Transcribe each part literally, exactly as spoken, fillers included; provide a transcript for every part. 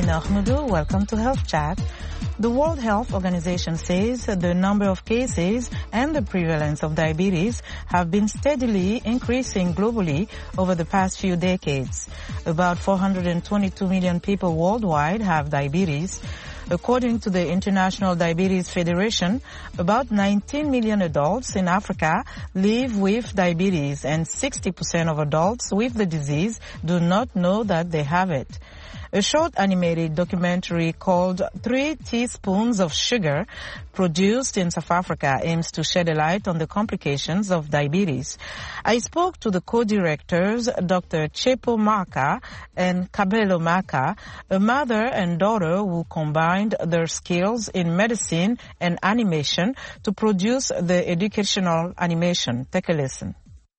Amina Ahmedou. Welcome to Health Chat. The World Health Organization says the number of cases and the prevalence of diabetes have been steadily increasing globally over the past few decades. About four hundred twenty-two million people worldwide have diabetes. According to the International Diabetes Federation, about nineteen million adults in Africa live with diabetes, and sixty percent of adults with the disease do not know that they have it. A short animated documentary called Three Teaspoons of Sugar, produced in South Africa, aims to shed a light on the complications of diabetes. I spoke to the co-directors, Doctor Tshepo Maka and Kabelo Maka, a mother and daughter who combined their skills in medicine and animation to produce the educational animation. Take a listen.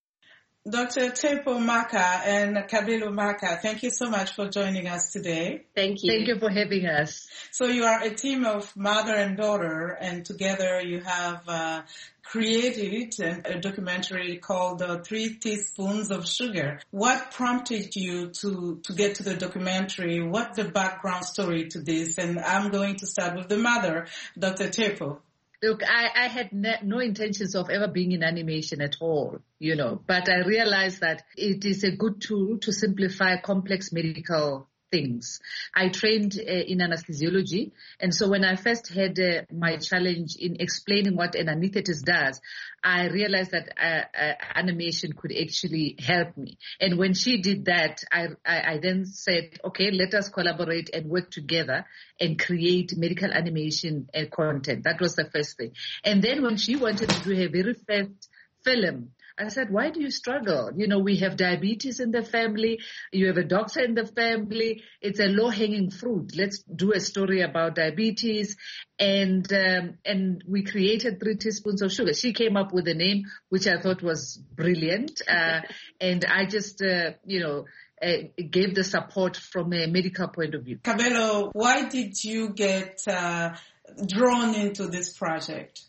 Doctor Tshepo Maka and Kabelo Maka, thank you so much for joining us today. Thank you. Thank you for having us. So you are a team of mother and daughter, and together you have uh, created a documentary called uh, Three Teaspoons of Sugar. What prompted you to, to get to the documentary? What's the background story to this? And I'm going to start with the mother, Doctor Tshepo. Look, I, I had ne- no intentions of ever being in animation at all, you know, but I realized that it is a good tool to simplify complex medical things. I trained uh, in anesthesiology, and so when I first had uh, my challenge in explaining what an anesthetist does, I realized that uh, uh, animation could actually help me. And when she did that, I, I, I then said, okay, let us collaborate and work together and create medical animation and content. That was the first thing. And then when she wanted to do her very first film, I said, why do you struggle? You know, we have diabetes in the family. You have a doctor in the family. It's a low-hanging fruit. Let's do a story about diabetes. And um, and we created Three Teaspoons of Sugar. She came up with a name, which I thought was brilliant. Uh, and I just, uh, you know, uh, gave the support from a medical point of view. Kabelo, why did you get uh, drawn into this project?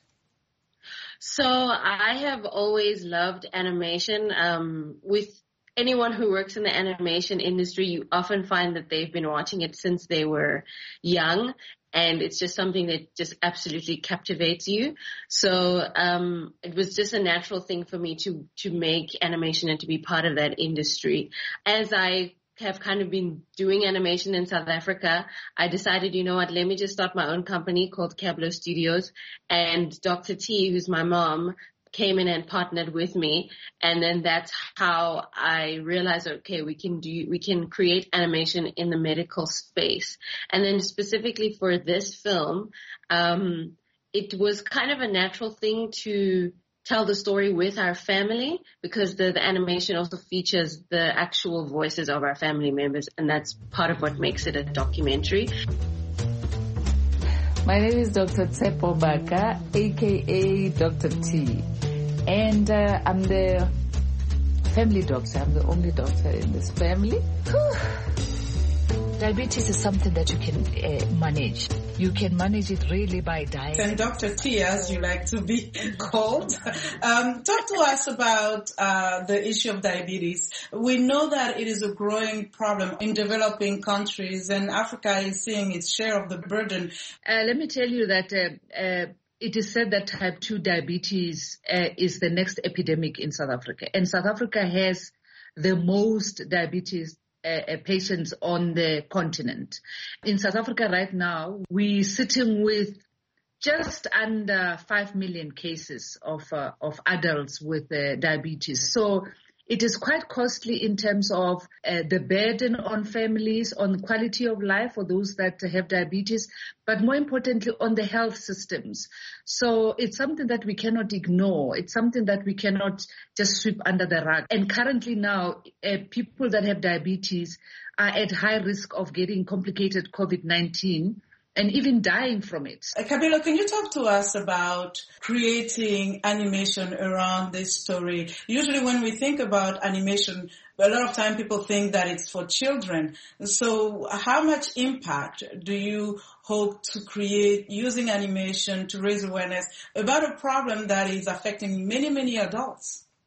So I have always loved animation. Um, with anyone who works in the animation industry, you often find that they've been watching it since they were young, and it's just something that just absolutely captivates you. So um, it was just a natural thing for me to to make animation and to be part of that industry. As I have kind of been doing animation in South Africa, I decided, you know what, let me just start my own company called Kabelo Studios. And Doctor T, who's my mom, came in and partnered with me. And then that's how I realized, okay, we can do, we can create animation in the medical space. And then specifically for this film, um, it was kind of a natural thing to tell the story with our family, because the, the animation also features the actual voices of our family members, and that's part of what makes it a documentary. My name is Doctor Tshepo Maka, aka Doctor T, and uh, I'm the family doctor. I'm the only doctor in this family. Diabetes is something that you can uh, manage. You can manage it really by diet. And Doctor T, as you like to be called, um, talk to us about uh, the issue of diabetes. We know that it is a growing problem in developing countries, and Africa is seeing its share of the burden. Uh, let me tell you that uh, uh, it is said that type two diabetes uh, is the next epidemic in South Africa. And South Africa has the most diabetes Uh, patients on the continent. In South Africa right now, we're sitting with just under five million cases of uh, of adults with uh, diabetes. So it is quite costly in terms of uh, the burden on families, on quality of life for those that have diabetes, but more importantly on the health systems. So it's something that we cannot ignore. It's something that we cannot just sweep under the rug. And currently now, uh, people that have diabetes are at high risk of getting complicated COVID nineteen and even dying from it. Uh, Kabelo, can you talk to us about creating animation around this story? Usually when we think about animation, a lot of time people think that it's for children. So how much impact do you hope to create using animation to raise awareness about a problem that is affecting many, many adults?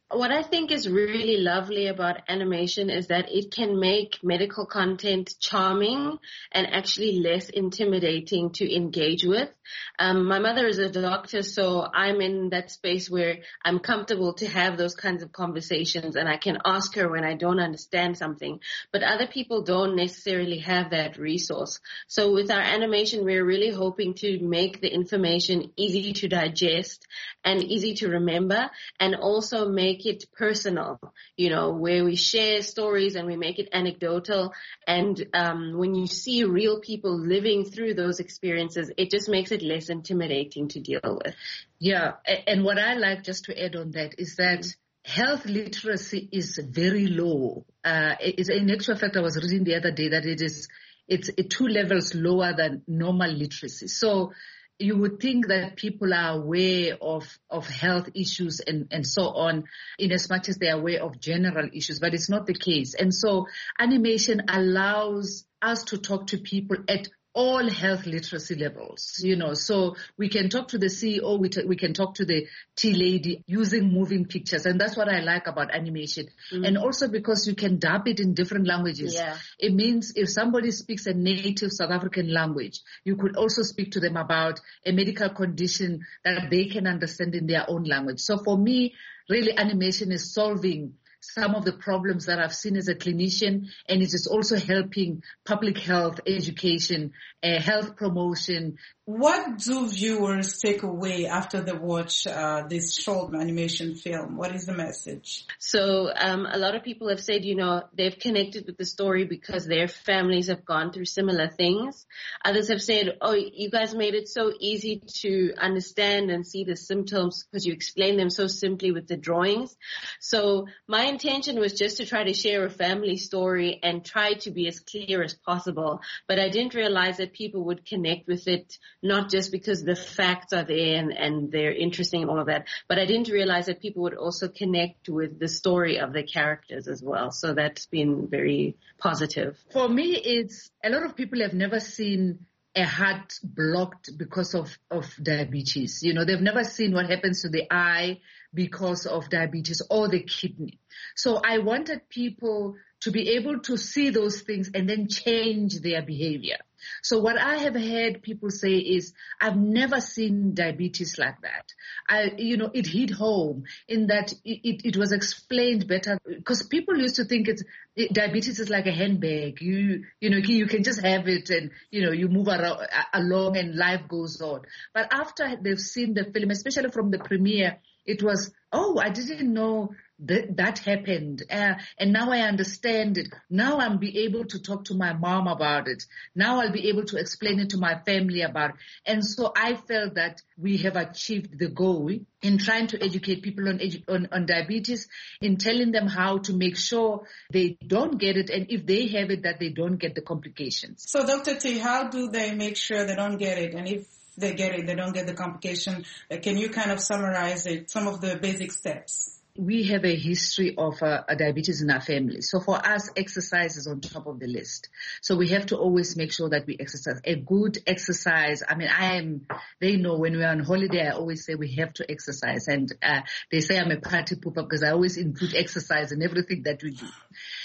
What I think is really lovely about animation is that it can make medical content charming and actually less intimidating to engage with. Um, my mother is a doctor, so I'm in that space where I'm comfortable to have those kinds of conversations, and I can ask her when I don't understand something. But other people don't necessarily have that resource. So with our animation, we're really hoping to make the information easy to digest and easy to remember, and also make it personal, you know, where we share stories and we make it anecdotal. And um, when you see real people living through those experiences, it just makes it less intimidating to deal with. Yeah, and what I like, just to add on that, is that health literacy is very low. Uh, it's, in actual fact, I was reading the other day that it is it's two levels lower than normal literacy. So you would think that people are aware of, of health issues and, and so on, in as much as they are aware of general issues, but it's not the case. And so animation allows us to talk to people at all health literacy levels, you know, so we can talk to the C E O, we, t- we can talk to the tea lady using moving pictures. And that's what I like about animation. Mm-hmm. And also because you can dub it in different languages. Yeah. It means if somebody speaks a native South African language, you could also speak to them about a medical condition that they can understand in their own language. So for me, really animation is solving some of the problems that I've seen as a clinician, and it is also helping public health education, uh, health promotion. What do viewers take away after they watch uh, this short animation film? What is the message? So um, a lot of people have said, you know, they've connected with the story because their families have gone through similar things. Others have said, oh, you guys made it so easy to understand and see the symptoms because you explained them so simply with the drawings. So my intention was just to try to share a family story and try to be as clear as possible. But I didn't realize that people would connect with it, not just because the facts are there and, and they're interesting and all of that, but I didn't realize that people would also connect with the story of the characters as well. So that's been very positive. For me, it's a lot of people have never seen a heart blocked because of, of diabetes. You know, they've never seen what happens to the eye because of diabetes or the kidney. So I wanted people to be able to see those things and then change their behavior. So what I have heard people say is, I've never seen diabetes like that. I, you know, it hit home in that it, it, it was explained better, because people used to think it's, it, diabetes is like a handbag. You, you know, you can just have it and, you know, you move around, along and life goes on. But after they've seen the film, especially from the premiere, it was, oh, I didn't know that, that happened. Uh, and now I understand it. Now I'll be able to talk to my mom about it. Now I'll be able to explain it to my family about it. And so I felt that we have achieved the goal in trying to educate people on, edu- on, on diabetes, in telling them how to make sure they don't get it, and if they have it, that they don't get the complications. So Doctor T, how do they make sure they don't get it? And if they get it, they don't get the complication. Uh, can you kind of summarize it, some of the basic steps? We have a history of uh, a diabetes in our family. So for us, exercise is on top of the list. So we have to always make sure that we exercise. A good exercise. I mean, I am, they know when we're on holiday, I always say we have to exercise. And uh, they say I'm a party pooper because I always include exercise in everything that we do.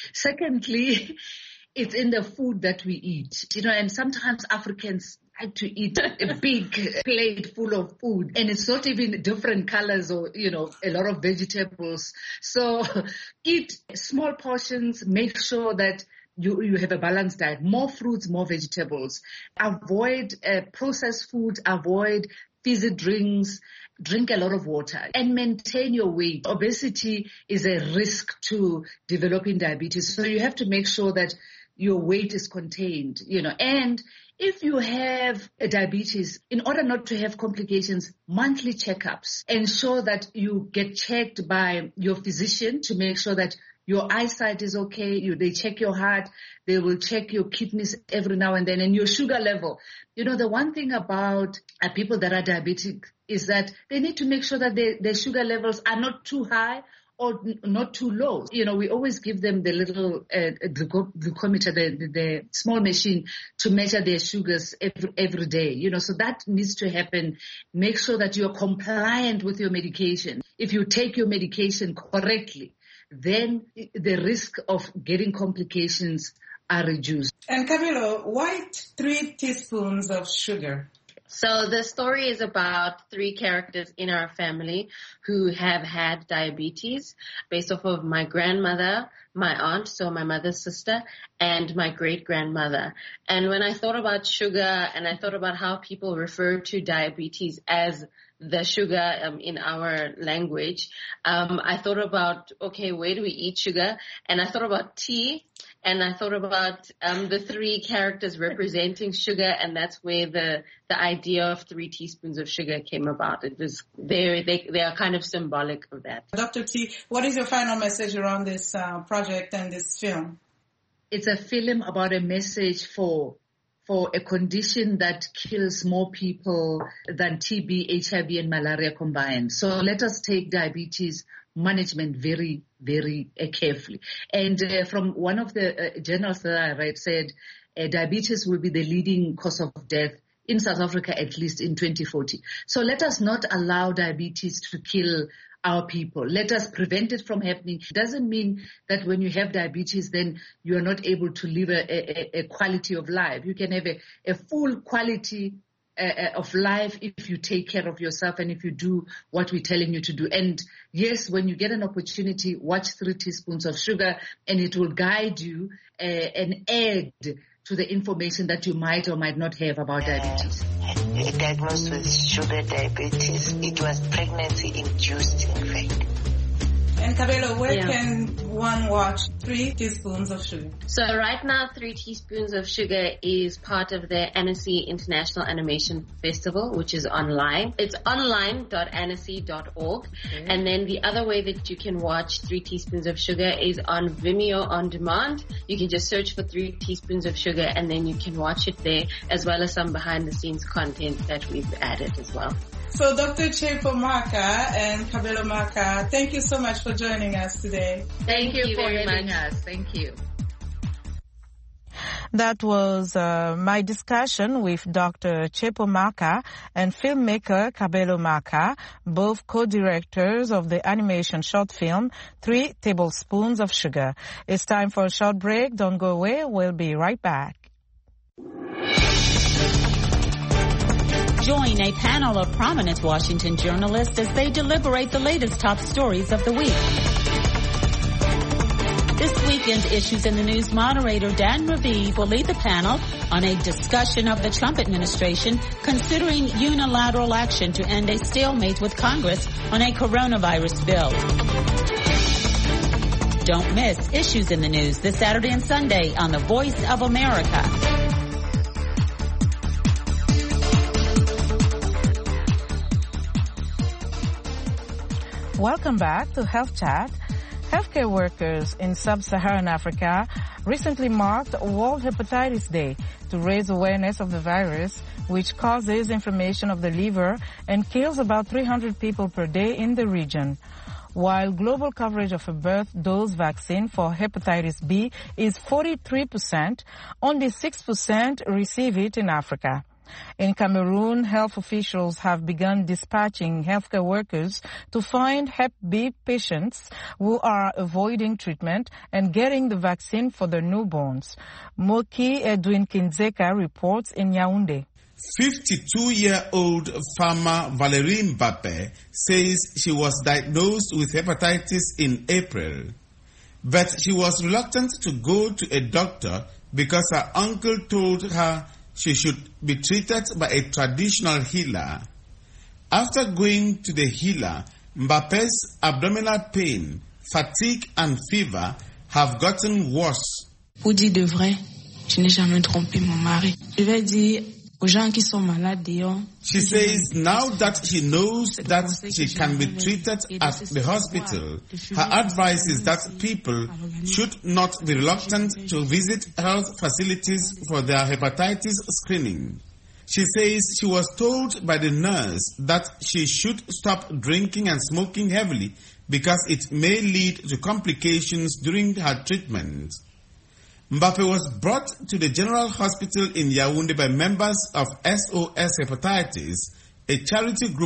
Secondly, it's in the food that we eat. You know, and sometimes Africans like to eat a big plate full of food, and it's not even different colors or, you know, a lot of vegetables. So eat small portions, make sure that you, you have a balanced diet, more fruits, more vegetables. Avoid uh, processed food, avoid fizzy drinks, drink a lot of water, and maintain your weight. Obesity is a risk to developing diabetes. So you have to make sure that your weight is contained, you know, and if you have a diabetes, in order not to have complications, monthly checkups. Ensure that you get checked by your physician to make sure that your eyesight is okay. You, they check your heart. They will check your kidneys every now and then, and your sugar level. You know, the one thing about uh, people that are diabetic is that they need to make sure that they, their sugar levels are not too high or not too low. You know, we always give them the little uh, glucometer, the, the, the small machine to measure their sugars every, every day. You know, so that needs to happen. Make sure that you're compliant with your medication. if you take your medication correctly, then the risk of getting complications are reduced. And Kabelo, why three teaspoons of sugar? So the story is about three characters in our family who have had diabetes based off of my grandmother, my aunt, so my mother's sister, and my great-grandmother. And when I thought about sugar and I thought about how people refer to diabetes as the sugar um, in our language, um, I thought about, okay, where do we eat sugar? And I thought about tea. And I thought about um, the three characters representing sugar, and that's where the the idea of three teaspoons of sugar came about. It was they they they are kind of symbolic of that. Doctor T, what is your final message around this uh, project and this film? It's a film about a message for for a condition that kills more people than T B, H I V, and malaria combined. So let us take diabetes management very, very uh, carefully. And uh, from one of the uh, journals that I read said uh, diabetes will be the leading cause of death in South Africa, at least in twenty forty. So let us not allow diabetes to kill our people. Let us prevent it from happening. It doesn't mean that when you have diabetes, then you are not able to live a, a, a quality of life. You can have a, a full quality Uh, of life if you take care of yourself and if you do what we're telling you to do. And yes, when you get an opportunity, watch three teaspoons of sugar, and it will guide you uh, and add to the information that you might or might not have about diabetes. Uh, diagnosed with sugar diabetes. It was pregnancy-induced, in fact. And Kabelo, where yeah. can one watch Three Teaspoons of Sugar? So right now, Three Teaspoons of Sugar is part of the Annecy International Animation Festival, which is online. It's online dot annecy dot org. Okay. And then the other way that you can watch Three Teaspoons of Sugar is on Vimeo On Demand. You can just search for Three Teaspoons of Sugar, and then you can watch it there, as well as some behind-the-scenes content that we've added as well. So Doctor Tshepo Maka and Kabelo Maka, thank you so much for joining us today. Thank, thank you, you for having much. us. Thank you. That was uh, my discussion with Doctor Tshepo Maka and filmmaker Kabelo Maka, both co-directors of the animation short film Three Tablespoons of Sugar. It's time for a short break. Don't go away. We'll be right back. Join a panel of prominent Washington journalists as they deliberate the latest top stories of the week. This weekend's Issues in the News moderator Dan Raviv will lead the panel on a discussion of the Trump administration considering unilateral action to end a stalemate with Congress on a coronavirus bill. Don't miss Issues in the News this Saturday and Sunday on the Voice of America. Welcome back to Health Chat. Healthcare workers in sub-Saharan Africa recently marked World Hepatitis Day to raise awareness of the virus, which causes inflammation of the liver and kills about three hundred people per day in the region. While global coverage of a birth dose vaccine for hepatitis B is forty-three percent, only six percent receive it in Africa. In Cameroon, health officials have begun dispatching healthcare workers to find Hep B patients who are avoiding treatment and getting the vaccine for their newborns. Moki Edwin Kinzeka reports in Yaoundé. fifty-two-year-old farmer Valérie Mbappé says she was diagnosed with hepatitis in April, but she was reluctant to go to a doctor because her uncle told her she should be treated by a traditional healer. After going to the healer, Mbappe's abdominal pain, fatigue and fever have gotten worse. Pour dire de vrai, je n'ai jamais trompé mon mari. Je vais dire aux gens qui sont malades dehors. She says now that she knows that she can be treated at the hospital, her advice is that people should not be reluctant to visit health facilities for their hepatitis screening. She says she was told by the nurse that she should stop drinking and smoking heavily because it may lead to complications during her treatment. Mbappé was brought to the General Hospital in Yaoundé by members of S O S Hepatitis, a charity group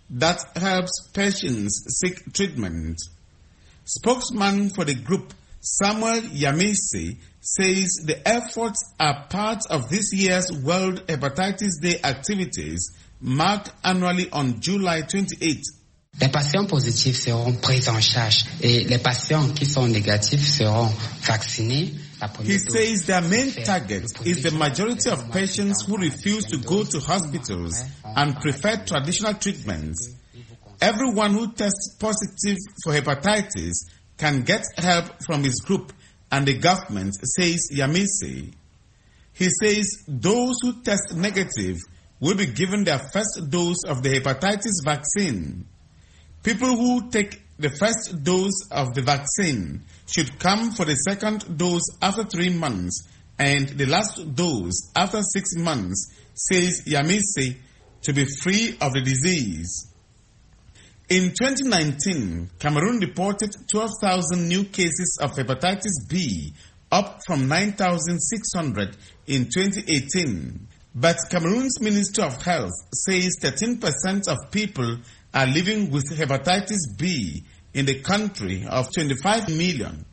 that helps patients seek treatment. Spokesman for the group, Samuel Yamese, says the efforts are part of this year's World Hepatitis Day activities, marked annually on July twenty-eighth. Les patients positifs seront pris en charge et les patients qui sont négatifs seront vaccinés. He says their main target is the majority of patients who refuse to go to hospitals and prefer traditional treatments. Everyone who tests positive for hepatitis can get help from his group and the government, says Yamese. He says those who test negative will be given their first dose of the hepatitis vaccine. People who take the first dose of the vaccine should come for the second dose after three months and the last dose after six months, says Yamese, to be free of the disease. In twenty nineteen, Cameroon reported twelve thousand new cases of hepatitis B, up from nine thousand six hundred in twenty eighteen. But Cameroon's Ministry of Health says thirteen percent of people are living with hepatitis B in the country of twenty-five million.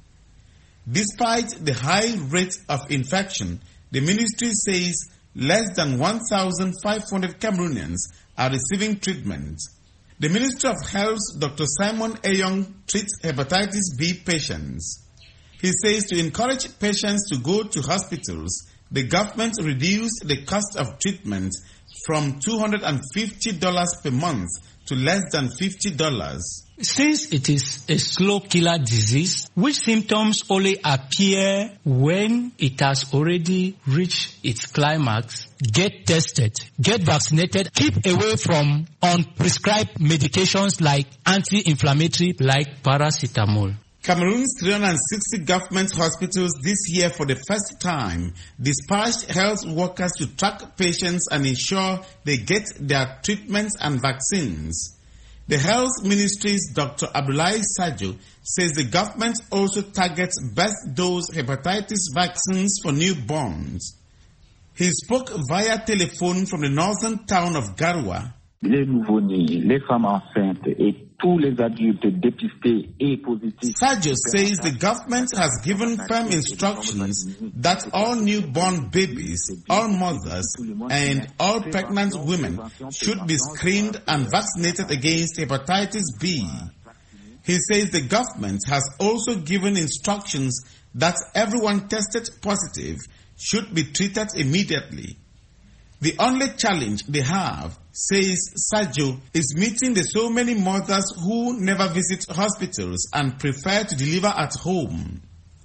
Despite the high rate of infection, the ministry says less than one thousand five hundred Cameroonians are receiving treatment. The Ministry of Health's Doctor Simon Eyong treats hepatitis B patients. He says to encourage patients to go to hospitals, the government reduced the cost of treatment from two hundred fifty dollars per month to less than fifty dollars. Since it is a slow killer disease, which symptoms only appear when it has already reached its climax, get tested, get vaccinated, keep away from unprescribed medications like anti-inflammatory like paracetamol. Cameroon's three hundred sixty government hospitals this year for the first time dispatched health workers to track patients and ensure they get their treatments and vaccines. The Health Ministry's Doctor Abdoulaye Sadio says the government also targets best dose hepatitis vaccines for newborns. He spoke via telephone from the northern town of Garoua. Les nouveau-nés, les femmes enceintes et tous les adultes dépistés et positifs. Sadio says the government has given firm instructions that all newborn babies, all mothers, and all pregnant women should be screened and vaccinated against hepatitis B. He says the government has also given instructions that everyone tested positive should be treated immediately. The only challenge they have, says Sadio, is meeting the so many mothers who never visit hospitals and prefer to deliver at home.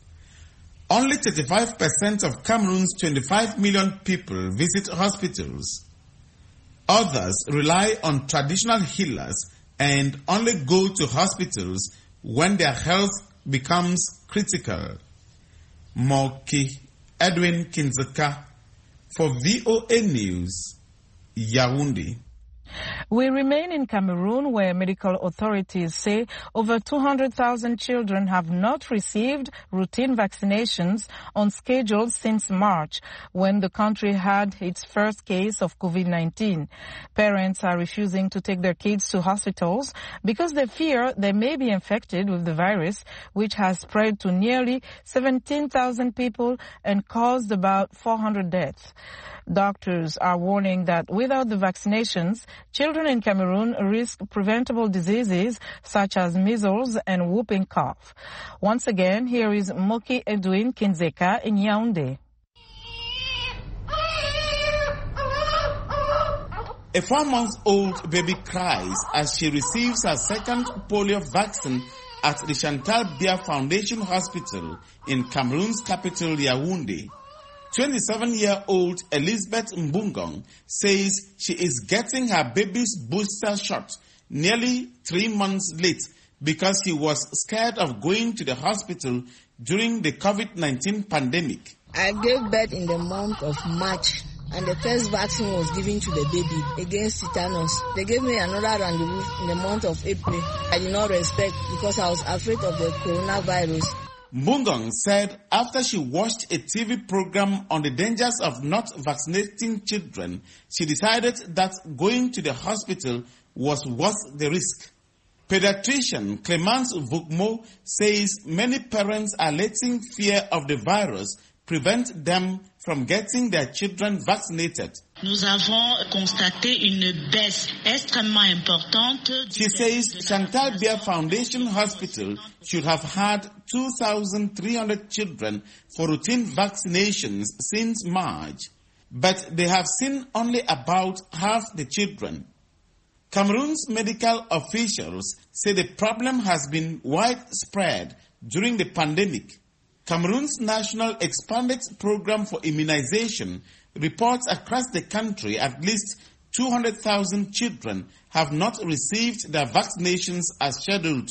Only thirty-five percent of Cameroon's twenty-five million people visit hospitals. Others rely on traditional healers and only go to hospitals when their health becomes critical. Moki Edwin Kinzaka for V O A News, Yaoundé. We remain in Cameroon, where medical authorities say over two hundred thousand children have not received routine vaccinations on schedule since March, when the country had its first case of COVID nineteen. Parents are refusing to take their kids to hospitals because they fear they may be infected with the virus, which has spread to nearly seventeen thousand people and caused about four hundred deaths. Doctors are warning that without the vaccinations, children in Cameroon risk preventable diseases such as measles and whooping cough. Once again, here is Moki Edwin Kinzeka in Yaoundé. A four-month-old baby cries as she receives her second polio vaccine at the Chantal Biya Foundation Hospital in Cameroon's capital, Yaoundé. twenty-seven-year-old Elizabeth Mbungong says she is getting her baby's booster shot nearly three months late because she was scared of going to the hospital during the COVID nineteen pandemic. I gave birth in the month of March, and the first vaccine was given to the baby against tetanus. They gave me another rendezvous in the month of April. I did not respect because I was afraid of the coronavirus. Mbungong said after she watched a T V program on the dangers of not vaccinating children, she decided that going to the hospital was worth the risk. Pediatrician Clemence Vukmo says many parents are letting fear of the virus prevent them from getting their children vaccinated. Nous avons constaté une baisse extrêmement importante. She says Chantal Beer Foundation Hospital should have had two thousand three hundred children for routine vaccinations since March, but they have seen only about half the children. Cameroon's medical officials say the problem has been widespread during the pandemic. Cameroon's National Expanded Program for Immunization reports across the country at least two hundred thousand children have not received their vaccinations as scheduled.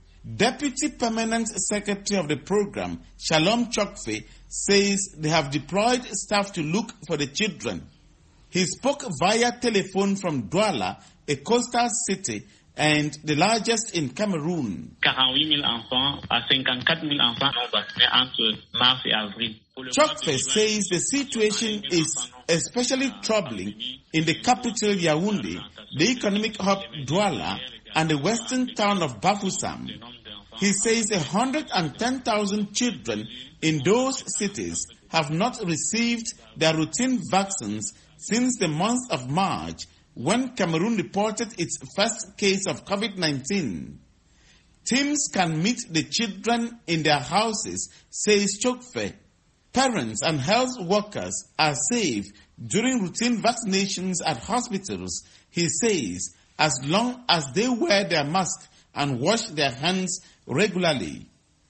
Deputy Permanent Secretary of the program, Shalom Chokfe, says they have deployed staff to look for the children. He spoke via telephone from Douala, a coastal city and the largest in Cameroon. forty-huit mille enfants à cinquante-quatre mille enfants non vaccinés entre mars et avril. Chokfe says the situation is especially troubling in the capital Yaoundé, the economic hub Douala, and the western town of Bafoussam. He says one hundred ten thousand children in those cities have not received their routine vaccines since the month of March, when Cameroon reported its first case of COVID nineteen. Teams can meet the children in their houses, says Chokfe. Parents and health workers are safe during routine vaccinations at hospitals, he says, as long as they wear their mask and wash their hands regularly.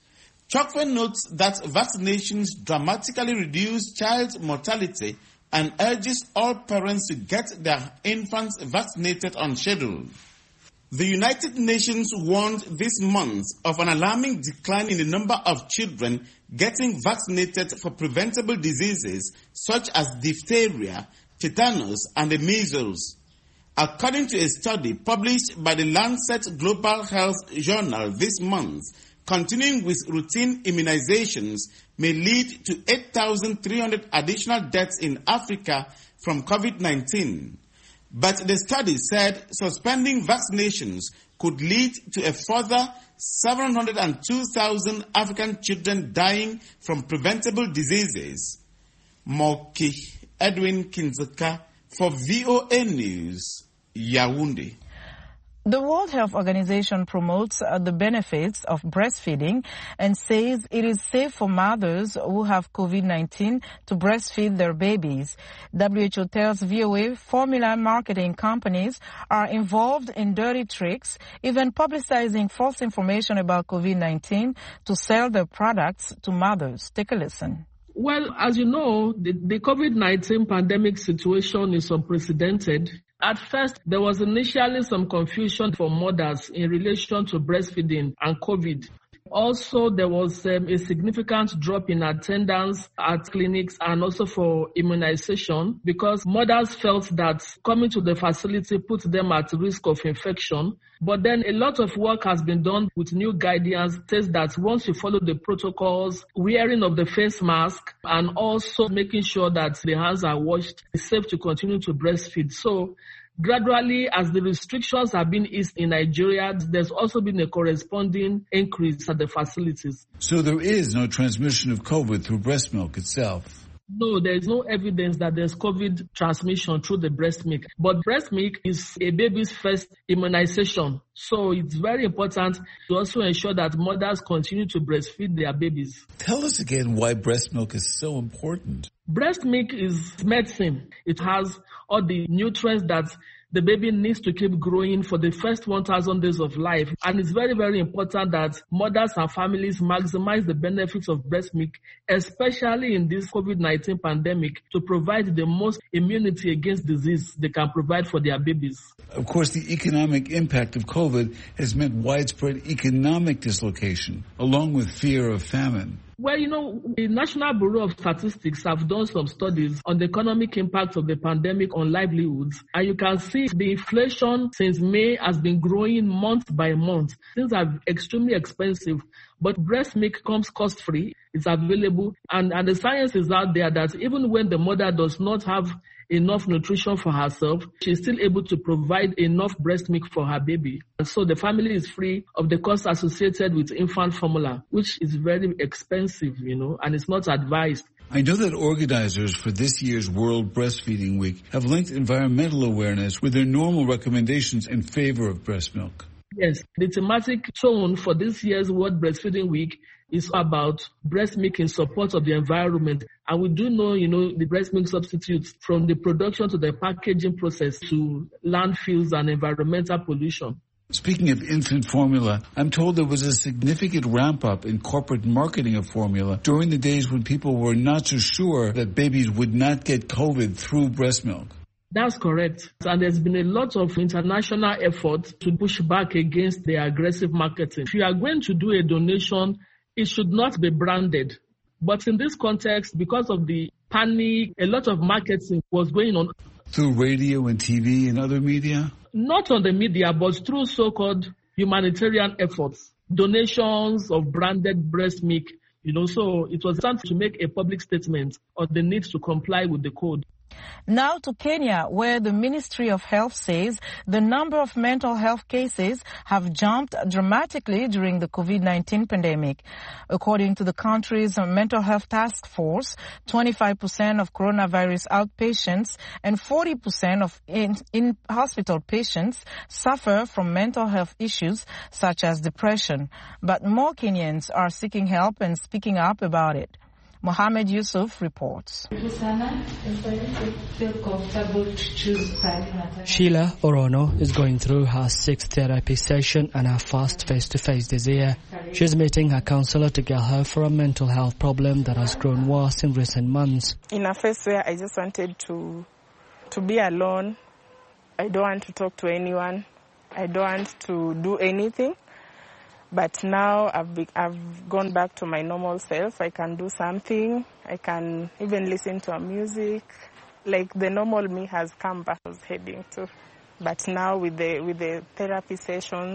Chokfe notes that vaccinations dramatically reduce child mortality and urges all parents to get their infants vaccinated on schedule. The United Nations warned this month of an alarming decline in the number of children getting vaccinated for preventable diseases such as diphtheria, tetanus, and the measles. According to a study published by the Lancet Global Health Journal this month, continuing with routine immunizations may lead to eight thousand three hundred additional deaths in Africa from COVID nineteen. But the study said suspending vaccinations could lead to a further seven hundred two thousand African children dying from preventable diseases. Moki Edwin Kinzaka for V O A News, Yaoundé. The World Health Organization promotes uh, the benefits of breastfeeding and says it is safe for mothers who have COVID nineteen to breastfeed their babies. W H O tells V O A formula marketing companies are involved in dirty tricks, even publicizing false information about COVID nineteen to sell their products to mothers. Take a listen. Well, as you know, the, the COVID nineteen pandemic situation is unprecedented. At first, there was initially some confusion for mothers in relation to breastfeeding and COVID. Also, there was um, a significant drop in attendance at clinics and also for immunization because mothers felt that coming to the facility put them at risk of infection. But then a lot of work has been done with new guidance, says that once you follow the protocols, wearing of the face mask and also making sure that the hands are washed, it's safe to continue to breastfeed. So gradually, as the restrictions have been eased in Nigeria, there's also been a corresponding increase at the facilities. So there is no transmission of COVID through breast milk itself? No, there is no evidence that there's COVID transmission through the breast milk. But breast milk is a baby's first immunization. So it's very important to also ensure that mothers continue to breastfeed their babies. Tell us again why breast milk is so important. Breast milk is medicine. It has all the nutrients that the baby needs to keep growing for the first one thousand days of life. And it's very, very important that mothers and families maximize the benefits of breast milk, especially in this COVID nineteen pandemic, to provide the most immunity against disease they can provide for their babies. Of course, the economic impact of COVID has meant widespread economic dislocation, along with fear of famine. Well, you know, the National Bureau of Statistics have done some studies on the economic impact of the pandemic on livelihoods. And you can see the inflation since May has been growing month by month. Things are extremely expensive. But breast milk comes cost-free. It's available. And, and the science is out there that even when the mother does not have enough nutrition for herself, she's still able to provide enough breast milk for her baby. And so the family is free of the costs associated with infant formula, which is very expensive, you know, and it's not advised. I know that organizers for this year's World Breastfeeding Week have linked environmental awareness with their normal recommendations in favor of breast milk. Yes, the thematic tone for this year's World Breastfeeding Week is about breast milk in support of the environment. And we do know, you know, the breast milk substitutes from the production to the packaging process to landfills and environmental pollution. Speaking of infant formula, I'm told there was a significant ramp-up in corporate marketing of formula during the days when people were not so sure that babies would not get COVID through breast milk. That's correct. And there's been a lot of international effort to push back against the aggressive marketing. If you are going to do a donation, it should not be branded. But in this context, because of the panic, a lot of marketing was going on. Through radio and T V and other media? Not on the media, but through so-called humanitarian efforts, donations of branded breast milk, you know, so it was time to make a public statement on the need to comply with the code. Now to Kenya, where the Ministry of Health says the number of mental health cases have jumped dramatically during the COVID nineteen pandemic. According to the country's mental health task force, twenty-five percent of coronavirus outpatients and forty percent of in, in hospital patients suffer from mental health issues such as depression. But more Kenyans are seeking help and speaking up about it. Mohammed Yusuf reports. Sheila Orono is going through her sixth therapy session and her first face-to-face this year. She's meeting her counselor to get help for a mental health problem that has grown worse in recent months. In a phase where I just wanted to to be alone, I don't want to talk to anyone, I don't want to do anything. But now I've be, I've gone back to my normal self. I can do something. I can even listen to a music. Like the normal me has come back. I was heading to. But now with the with the therapy sessions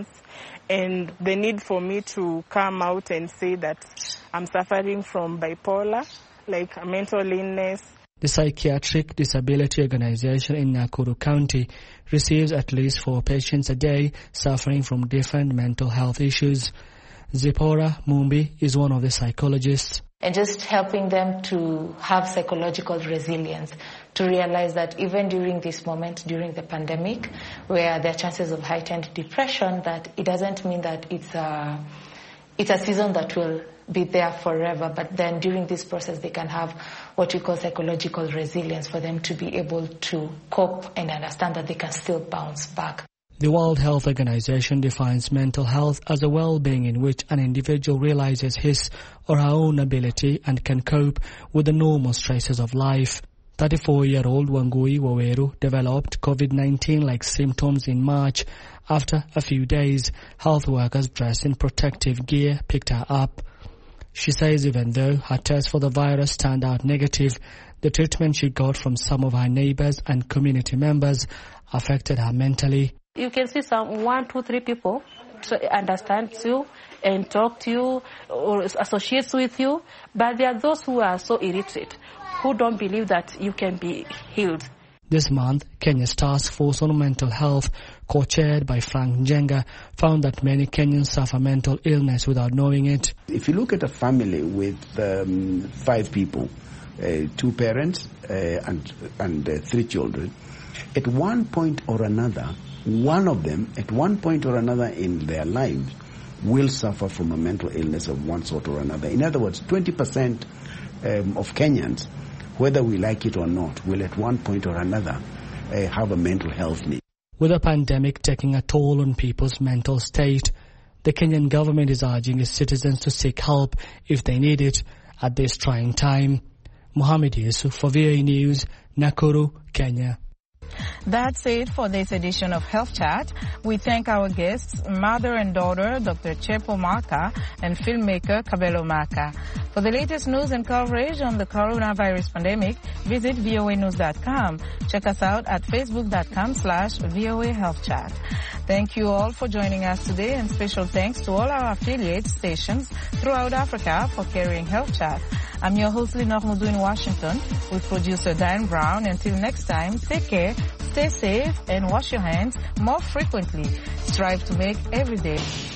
and the need for me to come out and say that I'm suffering from bipolar, like a mental illness. The Psychiatric Disability Organization in Nakuru County receives at least four patients a day suffering from different mental health issues. Zipporah Mumbi is one of the psychologists. And just helping them to have psychological resilience, to realize that even during this moment, during the pandemic, where there are chances of heightened depression, that it doesn't mean that it's a, it's a season that will be there forever, but then during this process they can have what we call psychological resilience for them to be able to cope and understand that they can still bounce back. The World Health Organization defines mental health as a well-being in which an individual realizes his or her own ability and can cope with the normal stresses of life. thirty-four-year-old Wangui Waweru developed COVID nineteen-like symptoms in March. After a few days, health workers dressed in protective gear picked her up. She says even though her test for the virus turned out negative, the treatment she got from some of her neighbors and community members affected her mentally. You can see some one, two, three people understand you and talk to you or associates with you, but there are those who are so illiterate, who don't believe that you can be healed. This month, Kenya's Task Force on Mental Health, co-chaired by Frank Njenga, found that many Kenyans suffer mental illness without knowing it. If you look at a family with um, five people, uh, two parents uh, and, and uh, three children, at one point or another, one of them, at one point or another in their lives, will suffer from a mental illness of one sort or another. In other words, twenty percent um, of Kenyans, whether we like it or not, will at one point or another uh, have a mental health need. With the pandemic taking a toll on people's mental state, the Kenyan government is urging its citizens to seek help if they need it at this trying time. Mohammed Yusuf for V O A News, Nakuru, Kenya. That's it for this edition of Health Chat. We thank our guests, mother and daughter, Doctor Chepo Maka and filmmaker Kabelo Maka. For the latest news and coverage on the coronavirus pandemic, visit V O A news dot com. Check us out at facebook dot com slash V O A Health Chat. Thank you all for joining us today, and special thanks to all our affiliate stations throughout Africa for carrying Health Chat. I'm your host, Lenore Mudu in Washington, with producer Diane Brown. Until next time, take care, stay safe, and wash your hands more frequently. Strive to make every day